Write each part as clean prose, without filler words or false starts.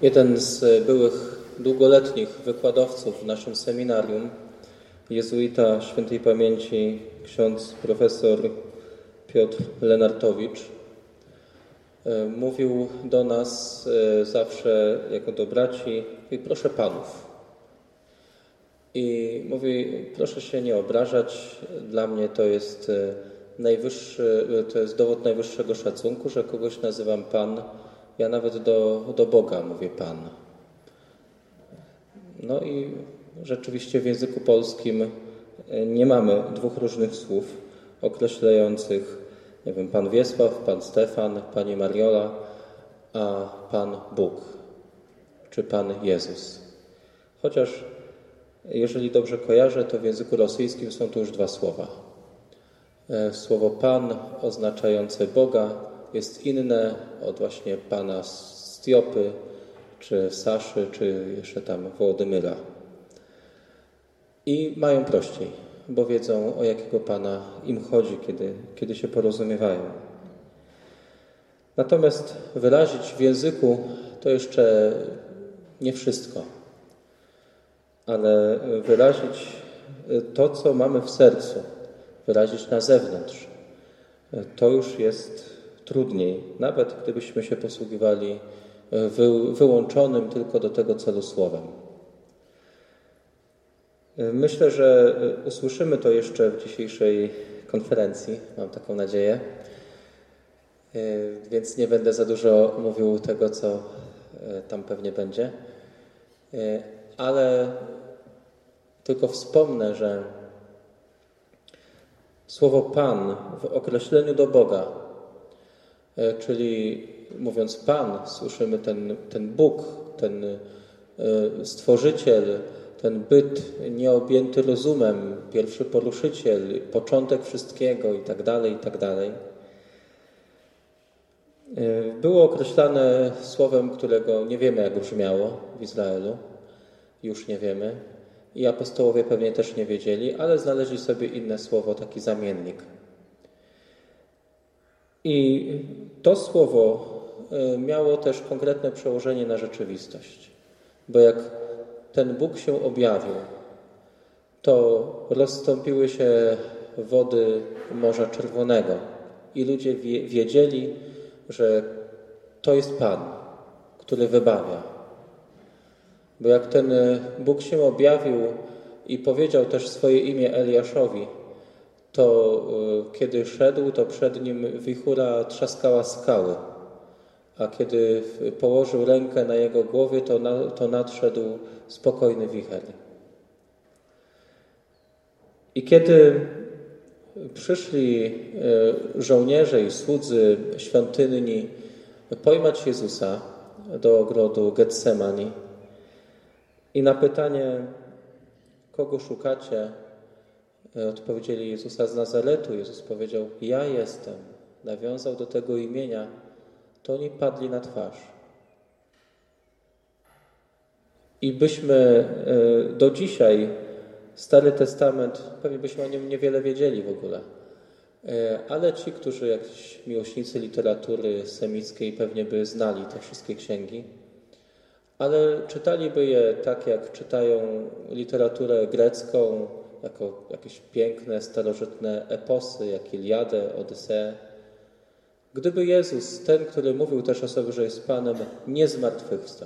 Jeden z byłych długoletnich wykładowców w naszym seminarium, jezuita świętej pamięci ksiądz profesor Piotr Lenartowicz, mówił do nas zawsze jako do braci: proszę panów. I mówi: proszę się nie obrażać, dla mnie to jest dowód najwyższego szacunku, że kogoś nazywam pan. Ja nawet do Boga mówię pan. No i rzeczywiście w języku polskim nie mamy dwóch różnych słów określających, nie wiem, pan Wiesław, pan Stefan, pani Mariola, a pan Bóg, czy pan Jezus. Chociaż, jeżeli dobrze kojarzę, to w języku rosyjskim są tu już dwa słowa. Słowo pan oznaczające Boga jest inne od właśnie pana Stiopy, czy Saszy, czy jeszcze tam Wołodymyra. I mają prościej, bo wiedzą, o jakiego pana im chodzi, kiedy się porozumiewają. Natomiast wyrazić w języku to jeszcze nie wszystko, ale wyrazić to, co mamy w sercu, wyrazić na zewnątrz, to już jest trudniej, nawet gdybyśmy się posługiwali wyłączonym tylko do tego celu słowem. Myślę, że usłyszymy to jeszcze w dzisiejszej konferencji, mam taką nadzieję, więc nie będę za dużo mówił tego, co tam pewnie będzie, ale tylko wspomnę, że słowo Pan w określeniu do Boga, czyli mówiąc Pan, słyszymy ten Bóg, ten Stworzyciel, ten byt nieobjęty rozumem, pierwszy poruszyciel, początek wszystkiego itd. Było określane słowem, którego nie wiemy, jak brzmiało w Izraelu. Już nie wiemy. I apostołowie pewnie też nie wiedzieli, ale znaleźli sobie inne słowo, taki zamiennik. I to słowo miało też konkretne przełożenie na rzeczywistość. Bo jak ten Bóg się objawił, to rozstąpiły się wody Morza Czerwonego i ludzie wiedzieli, że to jest Pan, który wybawia. Bo jak ten Bóg się objawił i powiedział też swoje imię Eliaszowi, to kiedy szedł, to przed nim wichura trzaskała skały, a kiedy położył rękę na jego głowie, to nadszedł spokojny wicher. I kiedy przyszli żołnierze i słudzy świątyni pojmać Jezusa do ogrodu Getsemani i na pytanie, kogo szukacie, odpowiedzieli: Jezusa z Nazaretu. Jezus powiedział: ja jestem. Nawiązał do tego imienia, to oni padli na twarz. I byśmy do dzisiaj Stary Testament, pewnie byśmy o nim niewiele wiedzieli w ogóle, ale ci, którzy jakiś miłośnicy literatury semickiej pewnie by znali te wszystkie księgi, ale czytaliby je tak, jak czytają literaturę grecką, jako jakieś piękne, starożytne eposy, jak Iliadę, Odyseę. Gdyby Jezus, ten, który mówił też o sobie, że jest Panem, nie zmartwychwstał,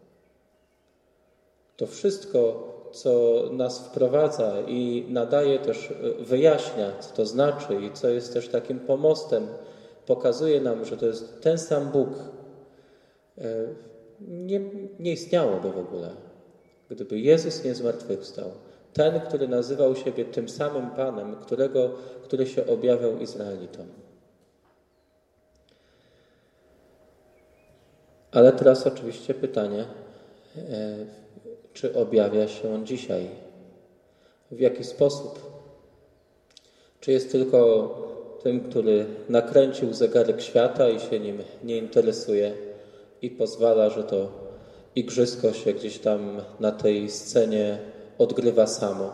to wszystko, co nas wprowadza i nadaje też, wyjaśnia, co to znaczy i co jest też takim pomostem, pokazuje nam, że to jest ten sam Bóg, nie istniałoby w ogóle, gdyby Jezus nie zmartwychwstał. Ten, który nazywał siebie tym samym Panem, który się objawiał Izraelitom. Ale teraz oczywiście pytanie, czy objawia się On dzisiaj? W jaki sposób? Czy jest tylko tym, który nakręcił zegarek świata i się nim nie interesuje i pozwala, że to igrzysko się gdzieś tam na tej scenie odgrywa samo?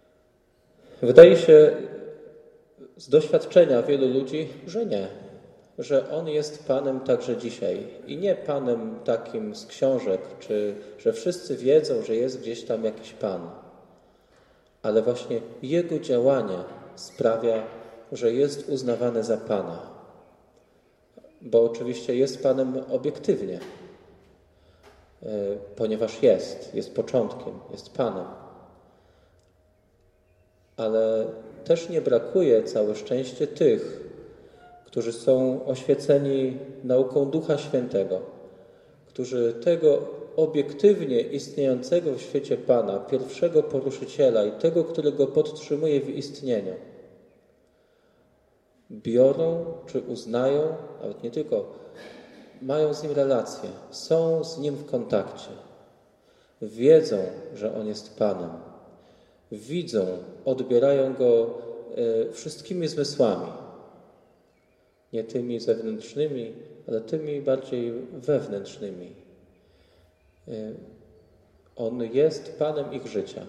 Wydaje się z doświadczenia wielu ludzi, że nie. że On jest Panem także dzisiaj. I nie Panem takim z książek, czy że wszyscy wiedzą, że jest gdzieś tam jakiś Pan. Ale właśnie Jego działanie sprawia, że jest uznawany za Pana. Bo oczywiście jest Panem obiektywnie, ponieważ jest początkiem, jest Panem. Ale też nie brakuje, całe szczęście, tych, którzy są oświeceni nauką Ducha Świętego, którzy tego obiektywnie istniejącego w świecie Pana, pierwszego poruszyciela i tego, który go podtrzymuje w istnieniu, biorą czy uznają, nawet nie tylko, mają z Nim relację, są z Nim w kontakcie, wiedzą, że On jest Panem, widzą, odbierają Go wszystkimi zmysłami, nie tymi zewnętrznymi, ale tymi bardziej wewnętrznymi. On jest Panem ich życia.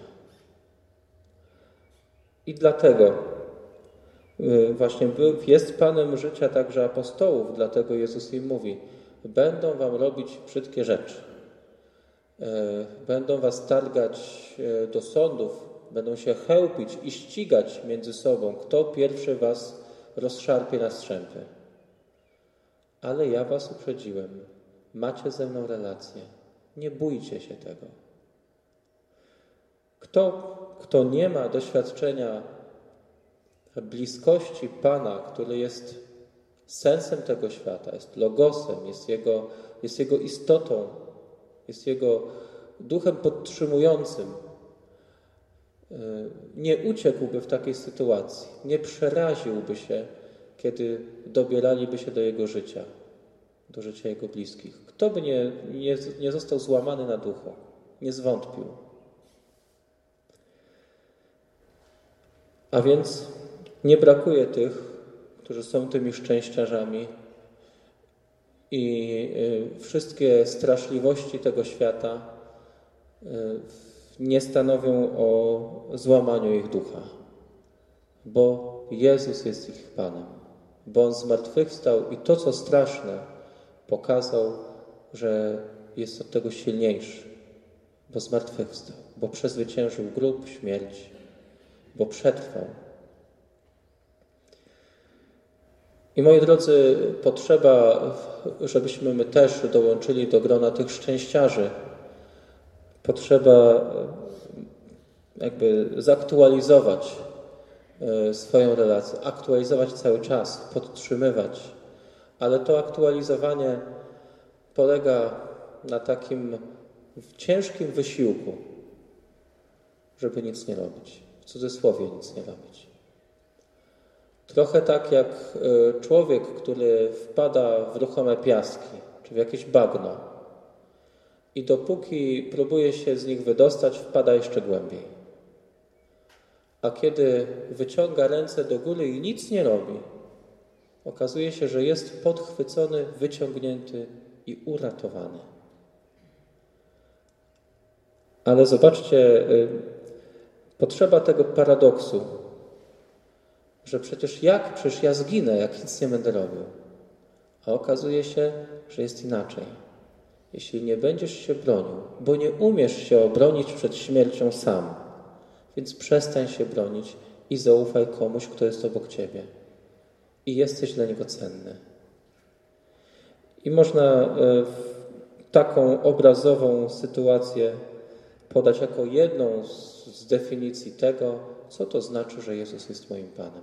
I dlatego właśnie jest Panem życia także apostołów, dlatego Jezus im mówi: będą wam robić brzydkie rzeczy, będą was targać do sądów, będą się chełpić i ścigać między sobą, kto pierwszy was rozszarpie na strzępy. Ale ja was uprzedziłem, macie ze mną relację, nie bójcie się tego. Kto nie ma doświadczenia bliskości Pana, który jest sensem tego świata, jest logosem, jest Jego istotą, jest Jego duchem podtrzymującym, nie uciekłby w takiej sytuacji, nie przeraziłby się, kiedy dobieraliby się do Jego życia, do życia Jego bliskich. Kto by nie został złamany na duchu, nie zwątpił. A więc nie brakuje tych, którzy są tymi szczęściarzami i wszystkie straszliwości tego świata nie stanowią o złamaniu ich ducha, bo Jezus jest ich Panem, bo On zmartwychwstał i to, co straszne, pokazał, że jest od tego silniejszy, bo zmartwychwstał, bo przezwyciężył grób, śmierć, bo przetrwał. I moi drodzy, potrzeba, żebyśmy my też dołączyli do grona tych szczęściarzy. Potrzeba jakby zaktualizować swoją relację, aktualizować cały czas, podtrzymywać. Ale to aktualizowanie polega na takim ciężkim wysiłku, żeby nic nie robić. W cudzysłowie nic nie robić. Trochę tak jak człowiek, który wpada w ruchome piaski, czy w jakieś bagno i dopóki próbuje się z nich wydostać, wpada jeszcze głębiej. A kiedy wyciąga ręce do góry i nic nie robi, okazuje się, że jest podchwycony, wyciągnięty i uratowany. Ale zobaczcie, potrzeba tego paradoksu, że przecież ja zginę, jak nic nie będę robił. A okazuje się, że jest inaczej. Jeśli nie będziesz się bronił, bo nie umiesz się obronić przed śmiercią sam, więc przestań się bronić i zaufaj komuś, kto jest obok ciebie. I jesteś dla niego cenny. I można taką obrazową sytuację podać jako jedną z definicji tego, co to znaczy, że Jezus jest moim Panem.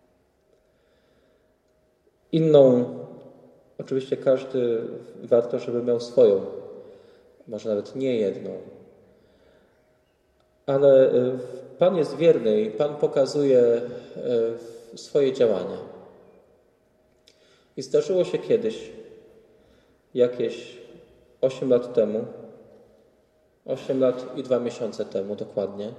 Inną, oczywiście każdy warto, żeby miał swoją, może nawet nie jedną. Ale Pan jest wierny i Pan pokazuje swoje działania. I zdarzyło się kiedyś, jakieś 8 lat temu, 8 lat i 2 miesiące temu dokładnie,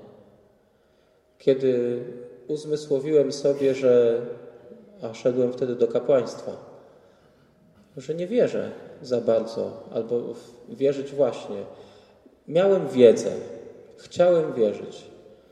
kiedy uzmysłowiłem sobie, a szedłem wtedy do kapłaństwa, że nie wierzę za bardzo, albo wierzyć właśnie. Miałem wiedzę, chciałem wierzyć,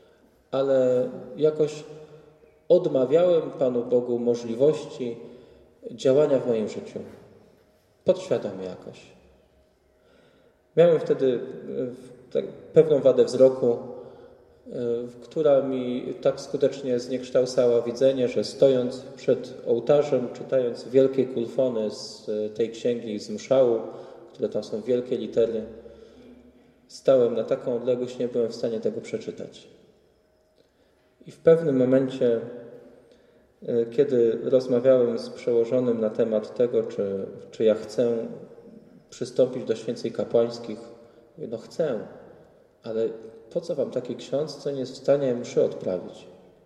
ale jakoś odmawiałem Panu Bogu możliwości działania w moim życiu. Podświadomie jakoś. Miałem wtedy pewną wadę wzroku, która mi tak skutecznie zniekształcała widzenie, że stojąc przed ołtarzem, czytając wielkie kulfony z tej księgi z mszału, które tam są wielkie litery, stałem na taką odległość, nie byłem w stanie tego przeczytać. I w pewnym momencie, kiedy rozmawiałem z przełożonym na temat tego, czy ja chcę przystąpić do święceń kapłańskich, mówię, no chcę, ale po co wam taki ksiądz, co nie jest w stanie mszy odprawić?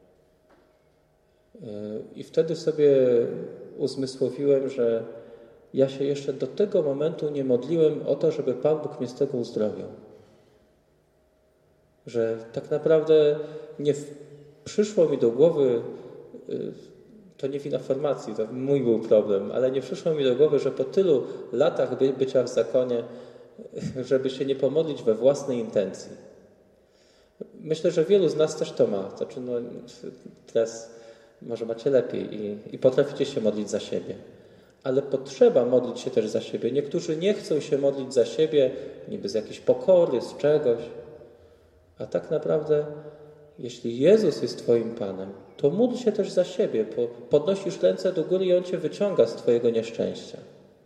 I wtedy sobie uzmysłowiłem, że ja się jeszcze do tego momentu nie modliłem o to, żeby Pan Bóg mnie z tego uzdrowił. Że tak naprawdę nie przyszło mi do głowy, to nie wina formacji, to mój był problem, ale nie przyszło mi do głowy, że po tylu latach bycia w zakonie, żeby się nie pomodlić we własnej intencji. Myślę, że wielu z nas też to ma. Znaczy, teraz może macie lepiej i potraficie się modlić za siebie. Ale potrzeba modlić się też za siebie. Niektórzy nie chcą się modlić za siebie niby z jakiejś pokory, z czegoś. A tak naprawdę, jeśli Jezus jest Twoim Panem, to módl się też za siebie, bo podnosisz ręce do góry i On Cię wyciąga z Twojego nieszczęścia.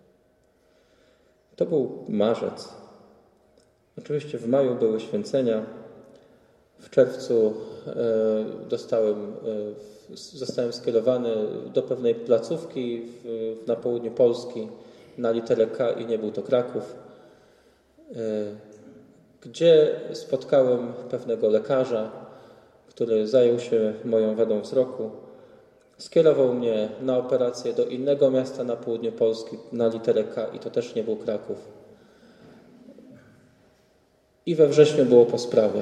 To był marzec. Oczywiście w maju były święcenia. W czerwcu zostałem skierowany do pewnej placówki na południu Polski na literę K i nie był to Kraków, gdzie spotkałem pewnego lekarza, który zajął się moją wadą wzroku. Skierował mnie na operację do innego miasta na południu Polski na literę K i to też nie był Kraków. I we wrześniu było po sprawie.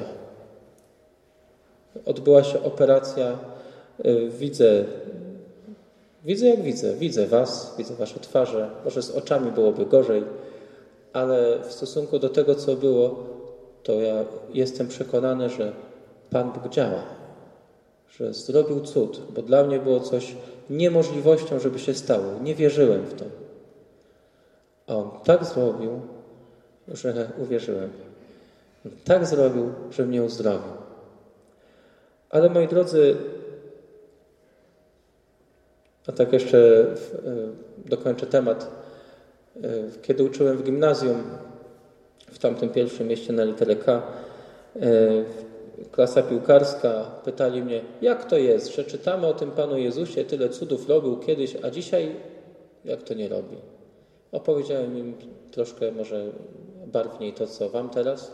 Odbyła się operacja. Widzę jak widzę. Widzę was, widzę wasze twarze. Może z oczami byłoby gorzej, ale w stosunku do tego, co było, to ja jestem przekonany, że Pan Bóg działa. Że zrobił cud, bo dla mnie było coś niemożliwością, żeby się stało. Nie wierzyłem w to. A On tak zrobił, że uwierzyłem. On tak zrobił, że mnie uzdrowił. Ale moi drodzy, a tak jeszcze dokończę temat. Kiedy uczyłem w gimnazjum, w tamtym pierwszym mieście na literę K, klasa piłkarska, pytali mnie, jak to jest, że czytamy o tym Panu Jezusie, tyle cudów robił kiedyś, a dzisiaj jak to nie robi? Opowiedziałem im troszkę może barwniej to, co wam teraz.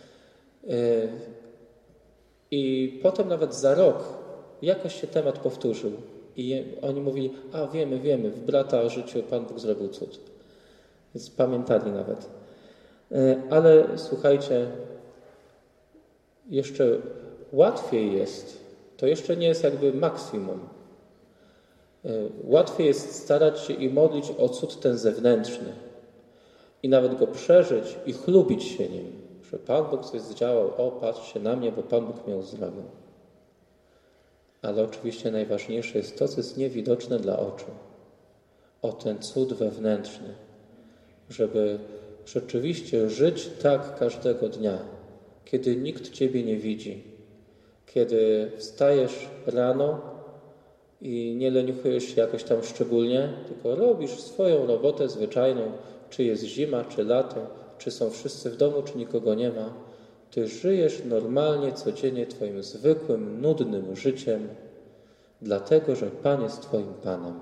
I potem nawet za rok jakoś się temat powtórzył. I oni mówili, a wiemy, w brata życiu Pan Bóg zrobił cud. Więc pamiętali nawet. Ale słuchajcie, jeszcze łatwiej jest, to jeszcze nie jest jakby maksimum. Łatwiej jest starać się i modlić o cud ten zewnętrzny. I nawet go przeżyć i chlubić się nim. Że Pan Bóg coś zdziałał, o patrzcie na mnie, bo Pan Bóg mnie uzdrowił. Ale oczywiście najważniejsze jest to, co jest niewidoczne dla oczu. O ten cud wewnętrzny. Żeby rzeczywiście żyć tak każdego dnia, kiedy nikt Ciebie nie widzi. Kiedy wstajesz rano i nie leniuchujesz się jakoś tam szczególnie, tylko robisz swoją robotę zwyczajną, czy jest zima, czy lato, czy są wszyscy w domu, czy nikogo nie ma. Ty żyjesz normalnie, codziennie Twoim zwykłym, nudnym życiem, dlatego, że Pan jest Twoim Panem.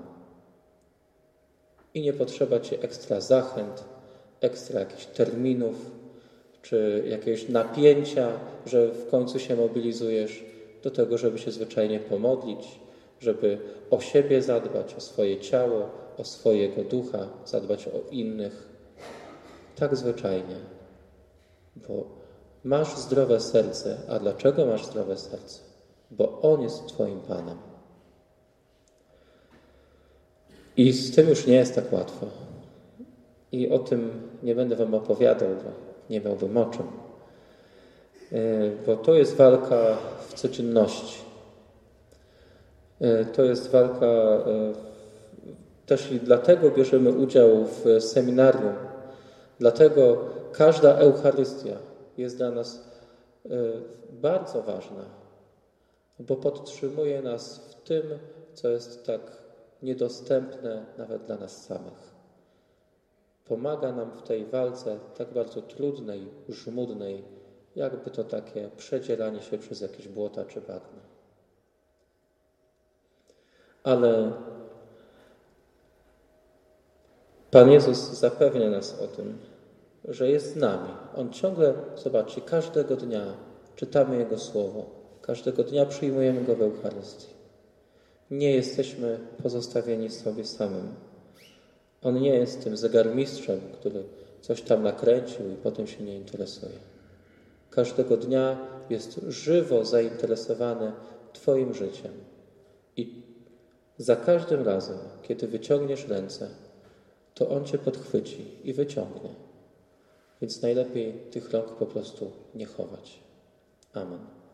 I nie potrzeba Ci ekstra zachęt, ekstra jakichś terminów, czy jakiegoś napięcia, że w końcu się mobilizujesz do tego, żeby się zwyczajnie pomodlić, żeby o siebie zadbać, o swoje ciało, o swojego ducha, zadbać o innych. Tak zwyczajnie. Bo masz zdrowe serce. A dlaczego masz zdrowe serce? Bo On jest Twoim Panem. I z tym już nie jest tak łatwo. I o tym nie będę wam opowiadał, bo nie miałbym o czym. Bo to jest walka w codzienności. To jest walka Też i dlatego bierzemy udział w seminarium. Dlatego każda Eucharystia jest dla nas bardzo ważna, bo podtrzymuje nas w tym, co jest tak niedostępne nawet dla nas samych. Pomaga nam w tej walce tak bardzo trudnej, żmudnej, jakby to takie przedzieranie się przez jakieś błota czy bagna. Ale Pan Jezus zapewnia nas o tym, że jest z nami. On ciągle, zobaczcie, każdego dnia czytamy Jego Słowo, każdego dnia przyjmujemy Go w Eucharystii. Nie jesteśmy pozostawieni sobie samym. On nie jest tym zegarmistrzem, który coś tam nakręcił i potem się nie interesuje. Każdego dnia jest żywo zainteresowany Twoim życiem. I za każdym razem, kiedy wyciągniesz ręce, to On Cię podchwyci i wyciągnie. Więc najlepiej tych rąk po prostu nie chować. Amen.